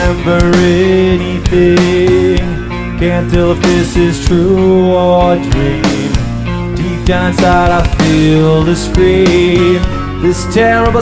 remember anything. Can't tell if this is true or a dream. Deep down inside I feel the scream. This terrible